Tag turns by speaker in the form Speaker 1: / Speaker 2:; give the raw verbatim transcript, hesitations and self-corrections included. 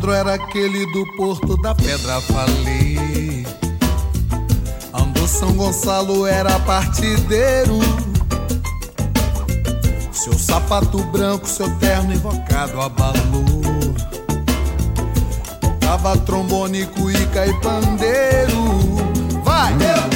Speaker 1: malandro era aquele do Porto da Pedra, falei. Andou São Gonçalo, era partideiro. Seu sapato branco, seu terno invocado abalou. Tocava trombone, cuíca e pandeiro. Vai! Eu